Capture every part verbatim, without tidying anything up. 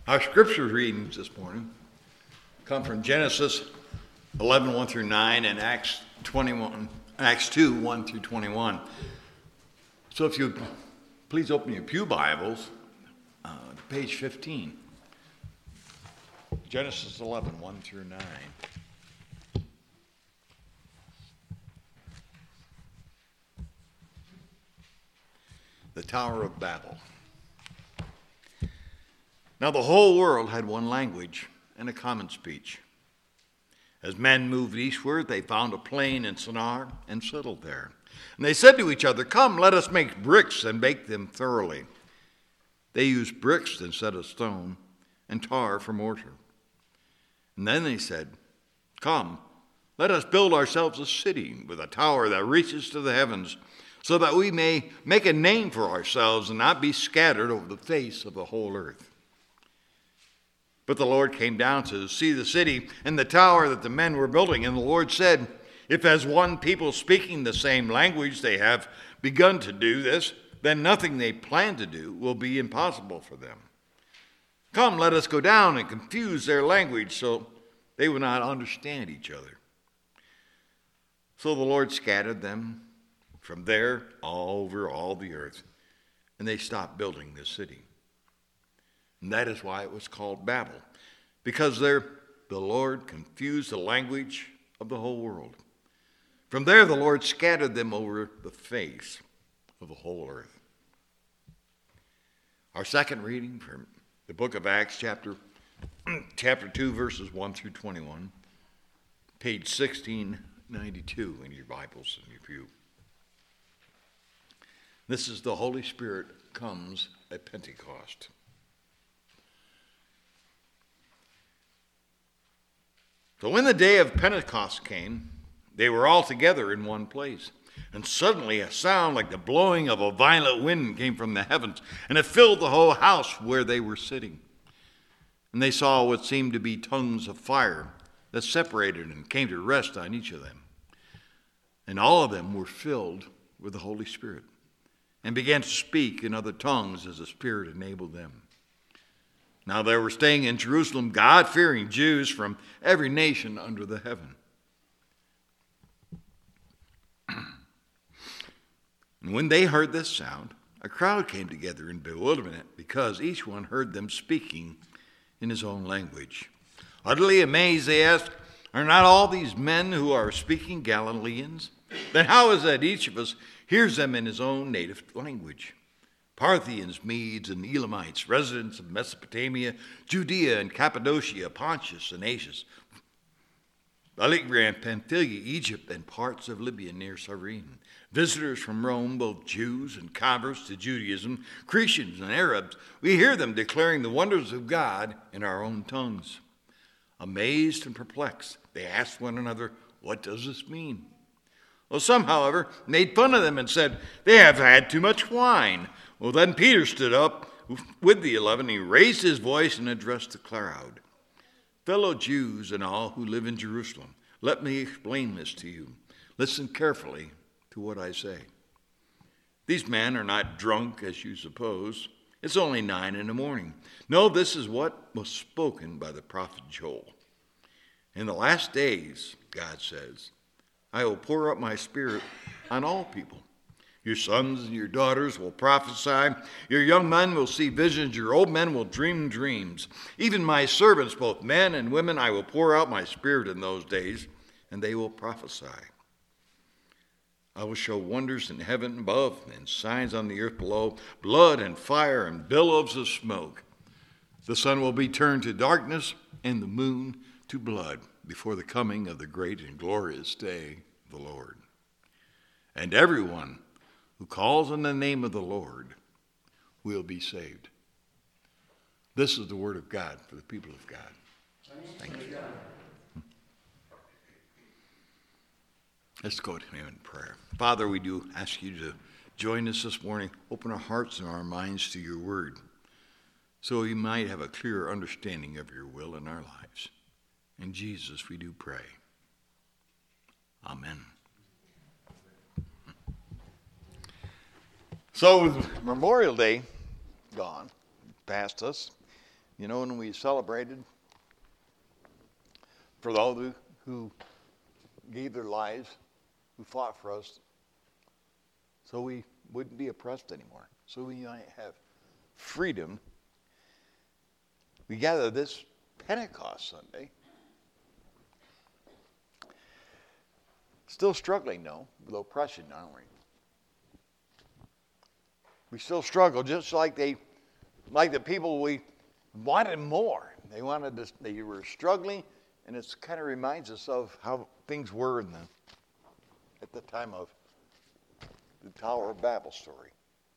Our scripture readings this morning come from Genesis eleven, one through nine, and Acts twenty-one, Acts two, one through twenty-one. So if you please open your pew Bibles uh, to page fifteen. Genesis eleven, one through nine. The Tower of Babel. Now the whole world had one language and a common speech. As men moved eastward, they found a plain in Shinar and settled there. And they said to each other, "Come, let us make bricks and bake them thoroughly." They used bricks instead of stone and tar for mortar. And then they said, "Come, let us build ourselves a city with a tower that reaches to the heavens, so that we may make a name for ourselves and not be scattered over the face of the whole earth." But the Lord came down to see the city and the tower that the men were building. And the Lord said, "If as one people speaking the same language they have begun to do this, then nothing they plan to do will be impossible for them. Come, let us go down and confuse their language so they will not understand each other." So the Lord scattered them from there all over all the earth, and they stopped building this city. And that is why it was called Babel, because there the Lord confused the language of the whole world. From there the Lord scattered them over the face of the whole earth. Our second reading from the book of Acts, chapter, chapter two, verses one through twenty-one, page sixteen ninety-two in your Bibles in your pew. This is the Holy Spirit comes at Pentecost. So when the day of Pentecost came, they were all together in one place. And suddenly a sound like the blowing of a violent wind came from the heavens, and it filled the whole house where they were sitting. And they saw what seemed to be tongues of fire that separated and came to rest on each of them. And all of them were filled with the Holy Spirit and began to speak in other tongues as the Spirit enabled them. Now there were staying in Jerusalem God-fearing Jews from every nation under the heaven. And when they heard this sound, a crowd came together in bewilderment, because each one heard them speaking in his own language. Utterly amazed, they asked, "Are not all these men who are speaking Galileans? Then how is it that each of us hears them in his own native language? Parthians, Medes, and Elamites, residents of Mesopotamia, Judea and Cappadocia, Pontus and Asia, Phrygia and Pamphylia, Egypt, and parts of Libya near Cyrene, visitors from Rome, both Jews and converts to Judaism, Cretans and Arabs, we hear them declaring the wonders of God in our own tongues." Amazed and perplexed, they asked one another, "What does this mean?" Well, some, however, made fun of them and said, "They have had too much wine." Well, then Peter stood up with the eleven. He raised his voice and addressed the crowd. "Fellow Jews and all who live in Jerusalem, let me explain this to you. Listen carefully to what I say. These men are not drunk, as you suppose. It's only nine in the morning. No, this is what was spoken by the prophet Joel. In the last days, God says, I will pour out my Spirit on all people. Your sons and your daughters will prophesy. Your young men will see visions. Your old men will dream dreams. Even my servants, both men and women, I will pour out my Spirit in those days, and they will prophesy. I will show wonders in heaven above and signs on the earth below, blood and fire and billows of smoke. The sun will be turned to darkness and the moon to blood before the coming of the great and glorious day of the Lord. And everyone who calls on the name of the Lord will be saved." This is the word of God for the people of God. Thank you. Let's go to him in prayer. Father, we do ask you to join us this morning. Open our hearts and our minds to your word, so we might have a clearer understanding of your will in our lives. In Jesus we do pray. Amen. So with Memorial Day gone past us, You know, when we celebrated for those who gave their lives, who fought for us, so we wouldn't be oppressed anymore, so we might have freedom. We gather this Pentecost Sunday. Still struggling, though, with oppression, aren't we? We still struggle, just like they, like the people we wanted more. They wanted to, they were struggling, and it kind of reminds us of how things were in the, at the time of the Tower of Babel story.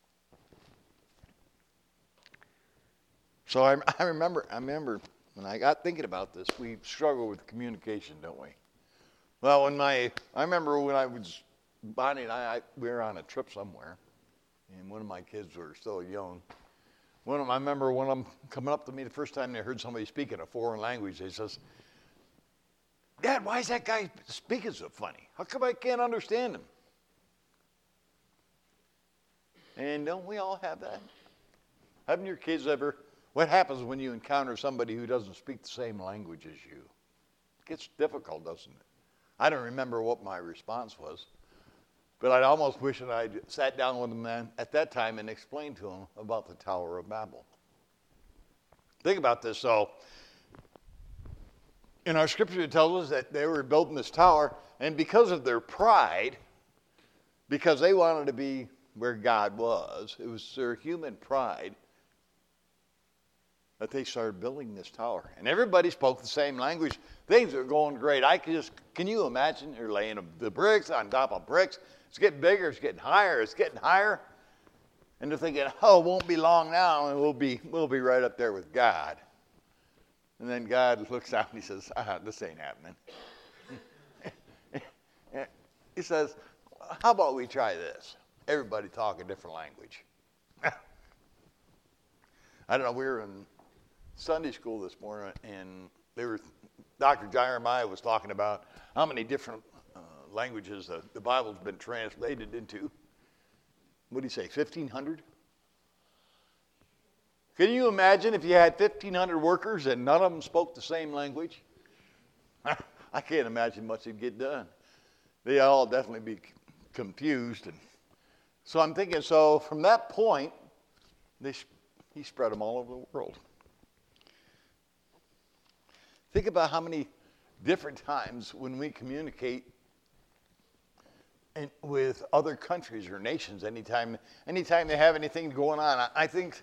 So I, I remember, I remember when I got thinking about this, we struggle with communication, don't we? Well, when my, I remember when I was, Bonnie and I, I, we were on a trip somewhere, and one of my kids were still young. One of them, I remember one of them coming up to me the first time they heard somebody speaking a foreign language. They says, "Dad, why is that guy speaking so funny? How come I can't understand him?" And don't we all have that? Haven't your kids ever, what happens when you encounter somebody who doesn't speak the same language as you? It gets difficult, doesn't it? I don't remember what my response was, but I'd almost wish that I'd sat down with them then, at that time and explained to them about the Tower of Babel. Think about this. So, in our scripture, it tells us that they were building this tower, and because of their pride, because they wanted to be where God was, it was their human pride that they started building this tower. And everybody spoke the same language. Things are going great. I can just, can you imagine? They're laying the bricks on top of bricks. It's getting bigger, it's getting higher, it's getting higher. And they're thinking, oh, it won't be long now, and we'll be, we'll be right up there with God. And then God looks out and he says, ah, this ain't happening. He says, how about we try this? Everybody talk a different language. I don't know, we were in Sunday school this morning, and they were, Doctor Jeremiah was talking about how many different uh, languages uh, the Bible's been translated into. What do you say, fifteen hundred? Can you imagine if you had fifteen hundred workers and none of them spoke the same language? I can't imagine much would get done. They'd all definitely be confused. And so I'm thinking, so from that point, they, he spread them all over the world. Think about how many different times when we communicate in, with other countries or nations, anytime, anytime they have anything going on. I, I think,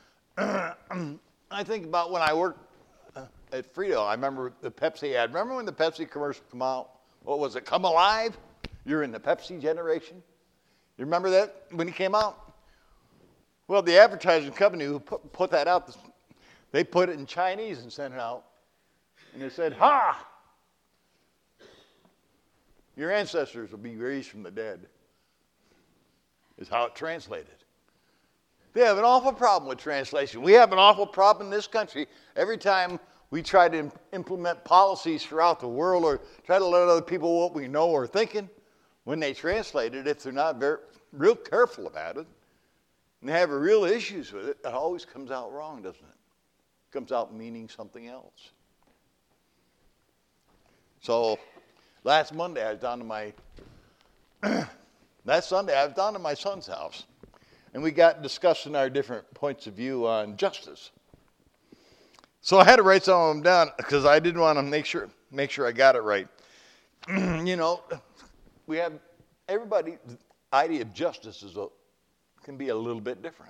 I think about when I worked at Frito. I remember the Pepsi ad. Remember when the Pepsi commercial came out? What was it? Come Alive? You're in the Pepsi generation. You remember that when it came out? Well, the advertising company who put, put that out, they put it in Chinese and sent it out. And it said, ha! Your ancestors will be raised from the dead, is how it translated. They have an awful problem with translation. We have an awful problem in this country. Every time we try to implement policies throughout the world or try to let other people what we know or thinking, when they translate it, if they're not very, real careful about it, and they have real issues with it, it always comes out wrong, doesn't it? It comes out meaning something else. So last Monday, I was down to my, last Sunday, I was down to my son's house, and we got discussing our different points of view on justice. So I had to write some of them down because I didn't want to make sure, make sure I got it right. You know, we have, everybody's idea of justice is a, can be a little bit different.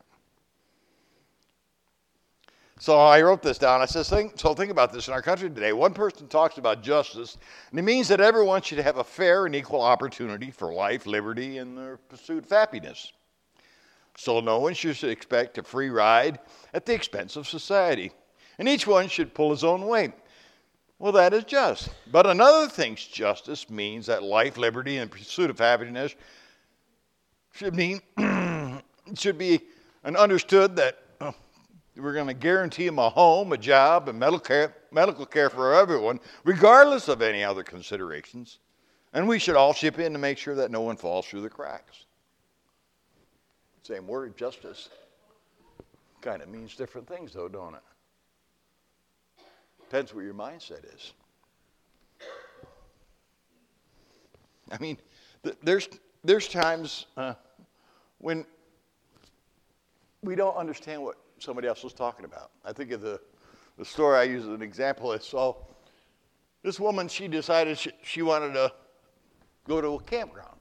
So I wrote this down. I said, think, so think about this in our country today. One person talks about justice, and it means that everyone should have a fair and equal opportunity for life, liberty, and the pursuit of happiness. So no one should expect a free ride at the expense of society, and each one should pull his own weight. Well, that is just. But another thing's justice means that life, liberty, and pursuit of happiness should mean should be and understood that uh, we're going to guarantee them a home, a job, and medical care, medical care for everyone, regardless of any other considerations. And we should all chip in to make sure that no one falls through the cracks. Same word, justice, kind of means different things, though, don't it? Depends what your mindset is. I mean, th- there's there's times uh, when we don't understand what somebody else was talking about. I think of the, the story I use as an example is, so this woman, she decided she, she wanted to go to a campground.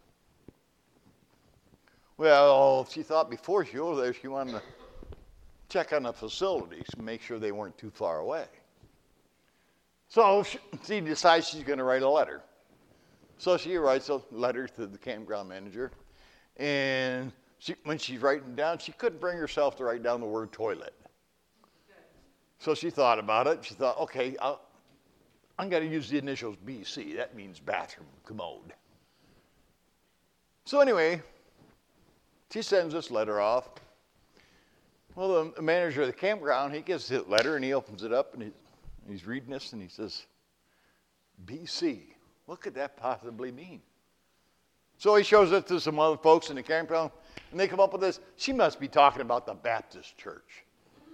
Well, she thought before she was there, she wanted to check on the facilities and make sure they weren't too far away. So she, she decides she's going to write a letter. So she writes a letter to the campground manager, and she, when she's writing down, she couldn't bring herself to write down the word toilet. So she thought about it. She thought, okay, I'll, I'm going to use the initials B C. That means bathroom commode. So anyway, she sends this letter off. Well, the manager of the campground, he gets the letter, and he opens it up, and he, he's reading this, and he says, B C, what could that possibly mean? So he shows it to some other folks in the campground, and they come up with this. She must be talking about the Baptist church.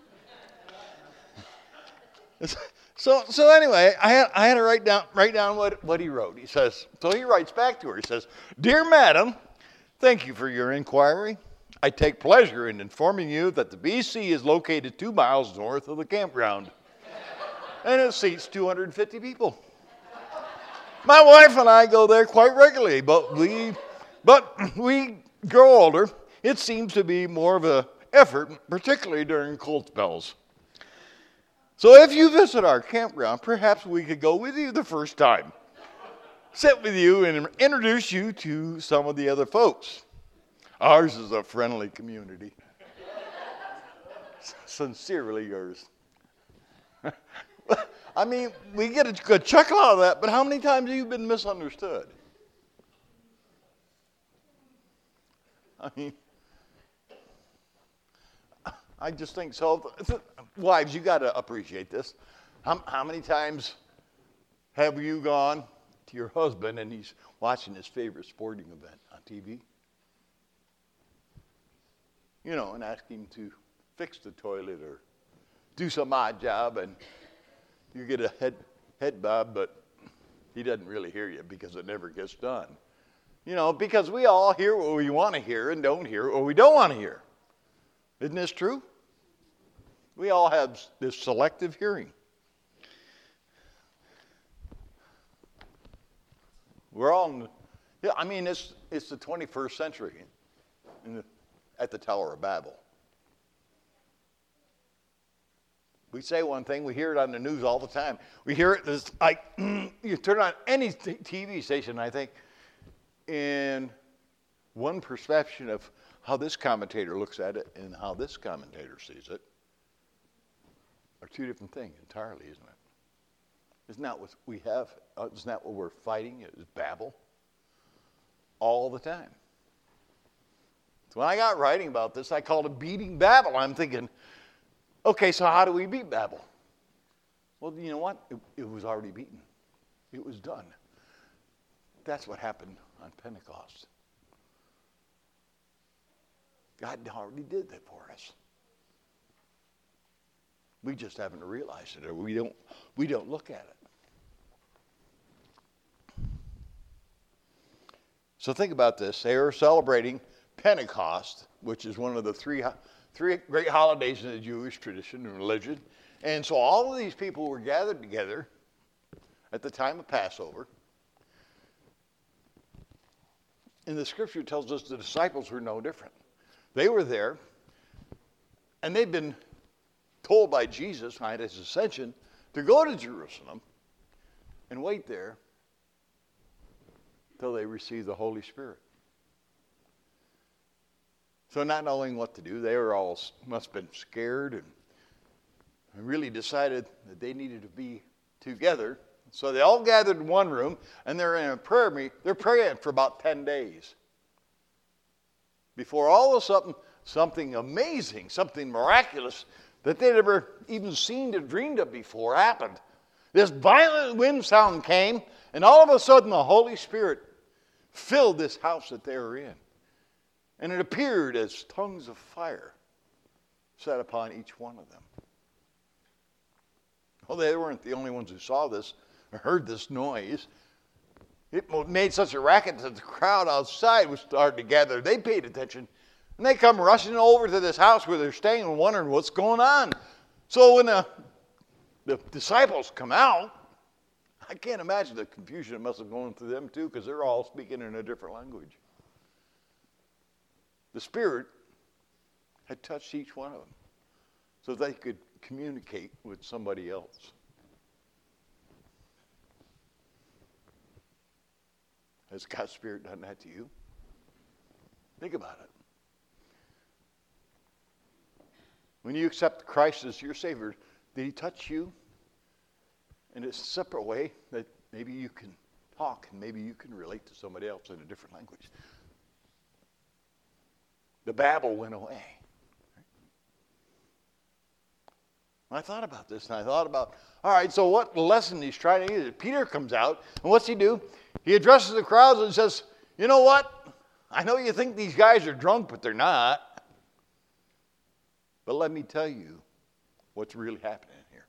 so so anyway, I had I had to write down write down what, what he wrote. He says, so he writes back to her. He says, Dear Madam, thank you for your inquiry. I take pleasure in informing you that the B C is located two miles north of the campground, and it seats two hundred fifty people. My wife and I go there quite regularly, but we, but we grow older. It seems to be more of an effort, particularly during cold spells. So if you visit our campground, perhaps we could go with you the first time, sit with you, and introduce you to some of the other folks. Ours is a friendly community. Sincerely yours. I mean, we get a good chuckle out of that, but how many times have you been misunderstood? I mean, I just think so. Wives, you got to appreciate this. How, how many times have you gone to your husband and he's watching his favorite sporting event on T V? You know, and ask him to fix the toilet or do some odd job, and you get a head head bob, but he doesn't really hear you because it never gets done. You know, because we all hear what we want to hear and don't hear what we don't want to hear. Isn't this true? We all have this selective hearing. We're all, in the, yeah, I mean, it's it's the twenty-first century in the, at the Tower of Babel. We say one thing, we hear it on the news all the time. We hear it, it's like, you turn on any T V station, I think, and one perception of how this commentator looks at it and how this commentator sees it are two different things entirely, isn't it? Isn't that what we have? Uh, isn't that what we're fighting? Is Babel? All the time. So when I got writing about this, I called it beating Babel. I'm thinking, okay, so how do we beat Babel? Well, you know what? It, it was already beaten. It was done. That's what happened on Pentecost. God already did that for us. We just haven't realized it, or we don't, we don't look at it. So think about this. They were celebrating Pentecost, which is one of the three, three great holidays in the Jewish tradition and religion. And so all of these people were gathered together at the time of Passover. And the scripture tells us the disciples were no different. They were there, and they'd been told by Jesus at his ascension to go to Jerusalem and wait there till they receive the Holy Spirit. So not knowing what to do, they were all must have been scared and, and really decided that they needed to be together. So they all gathered in one room, and they're in a prayer meeting. They're praying for about ten days. Before all of a sudden, something amazing, something miraculous that they'd never even seen or dreamed of before happened. This violent wind sound came, and all of a sudden the Holy Spirit filled this house that they were in. And it appeared as tongues of fire set upon each one of them. Well, they weren't the only ones who saw this or heard this noise. It made such a racket that the crowd outside was starting to gather. They paid attention. And they come rushing over to this house where they're staying and wondering what's going on. So when the, the disciples come out, I can't imagine the confusion that must have gone through them too, because they're all speaking in a different language. The Spirit had touched each one of them so they could communicate with somebody else. Has God's Spirit done that to you? Think about it. When you accept Christ as your Savior, did He touch you in a separate way that maybe you can talk and maybe you can relate to somebody else in a different language? The babble went away. I thought about this, and I thought about, all right, so what lesson he's trying to use? Peter comes out, and what's he do? He addresses the crowds and says, you know what? I know you think these guys are drunk, but they're not. But let me tell you what's really happening here.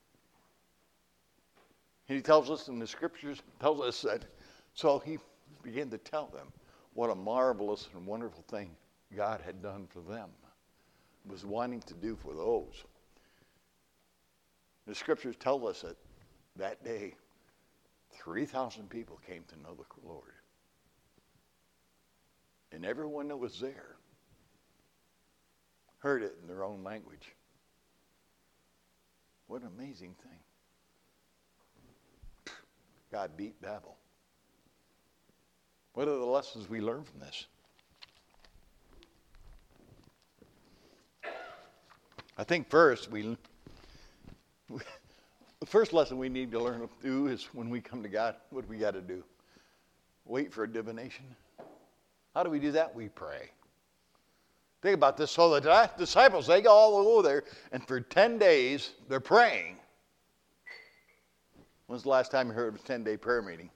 And he tells us in the scriptures, tells us that, so he began to tell them what a marvelous and wonderful thing God had done for them, was wanting to do for those. The scriptures tell us that that day, three thousand people came to know the Lord. And everyone that was there heard it in their own language. What an amazing thing. God beat Babel. What are the lessons we learn from this? I think first, we, we the first lesson we need to learn to do is when we come to God, what do we got to do? Wait for a divination. How do we do that? We pray. Think about this. So the disciples, they go all over there, and for ten days, they're praying. When's the last time you heard of a ten-day prayer meeting?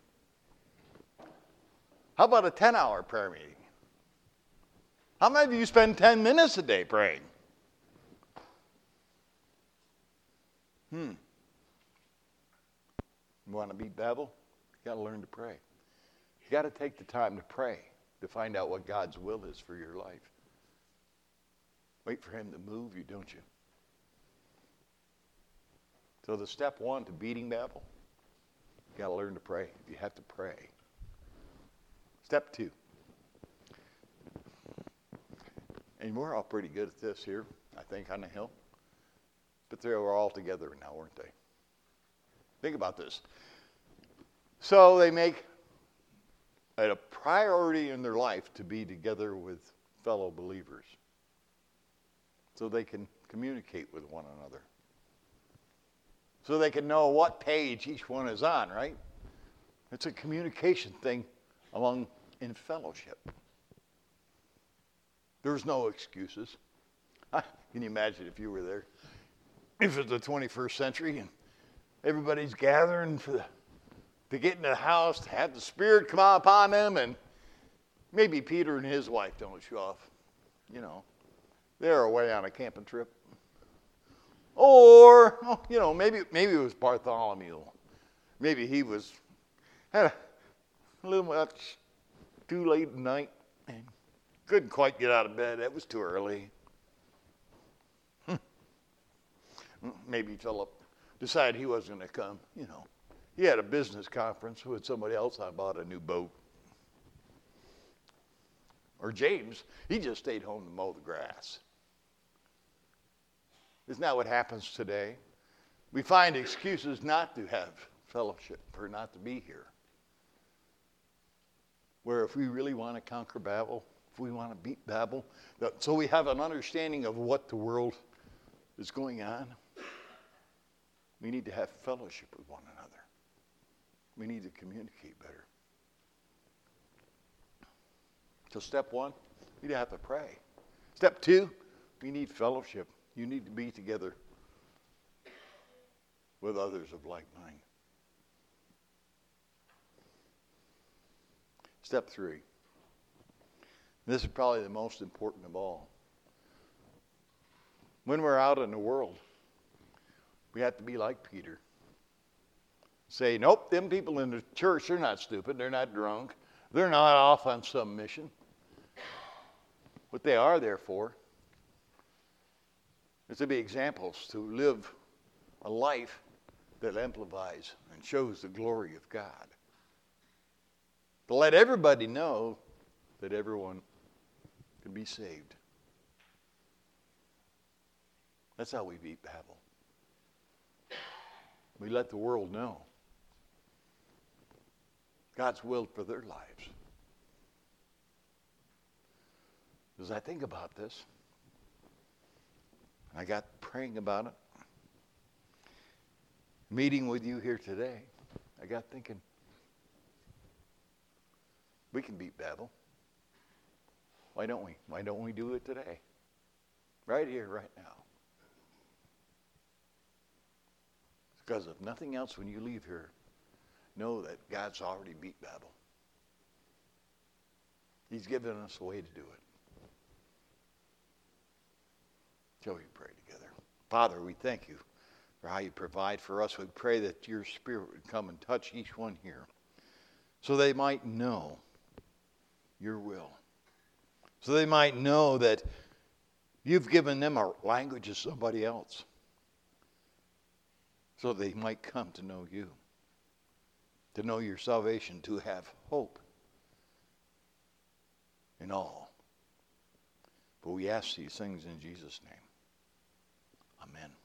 How about a ten-hour prayer meeting? How many of you spend ten minutes a day praying? Hmm. You want to beat Babel? You got to learn to pray. You got to take the time to pray to find out what God's will is for your life. Wait for Him to move you, don't you? So the step one to beating Babel, you got to learn to pray. You have to pray. Step two. And we're all pretty good at this here, I think, on the hill. But they were all together now, weren't they? Think about this. So they make it a priority in their life to be together with fellow believers so they can communicate with one another. So they can know what page each one is on, right? It's a communication thing among in fellowship. There's no excuses. Can you imagine if you were there? If it's the twenty-first century and everybody's gathering for the, to get in the house, to have the Spirit come out upon them, and maybe Peter and his wife don't show off. You know, they're away on a camping trip. Or, oh, you know, maybe maybe it was Bartholomew. Maybe he was had a little much too late at night and couldn't quite get out of bed. It was too early. Maybe Philip decided he wasn't going to come. You know, he had a business conference with somebody else. I bought a new boat. Or James, he just stayed home to mow the grass. Isn't that what happens today? We find excuses not to have fellowship, or not to be here. Where if we really want to conquer Babel, if we want to beat Babel, so we have an understanding of what the world is going on, we need to have fellowship with one another. We need to communicate better. So step one, we have to pray. Step two, we need fellowship. You need to be together with others of like mind. Step three. This is probably the most important of all. When we're out in the world, We have to be like Peter. Say, nope, them people in the church, they're not stupid. They're not drunk. They're not off on some mission. What they are there for is to be examples, to live a life that amplifies and shows the glory of God. To let everybody know that everyone can be saved. That's how we beat Babel. We let the world know God's will for their lives. As I think about this, and I got praying about it, meeting with you here today, I got thinking, we can beat Babel. Why don't we? Why don't we do it today? Right here, right now. Because if nothing else, when you leave here, know that God's already beat Babel. He's given us a way to do it. Shall we pray together? Father, we thank you for how you provide for us. We pray that your Spirit would come and touch each one here so they might know your will. So they might know that you've given them a language of somebody else. So they might come to know you, to know your salvation, to have hope in all. But we ask these things in Jesus' name. Amen.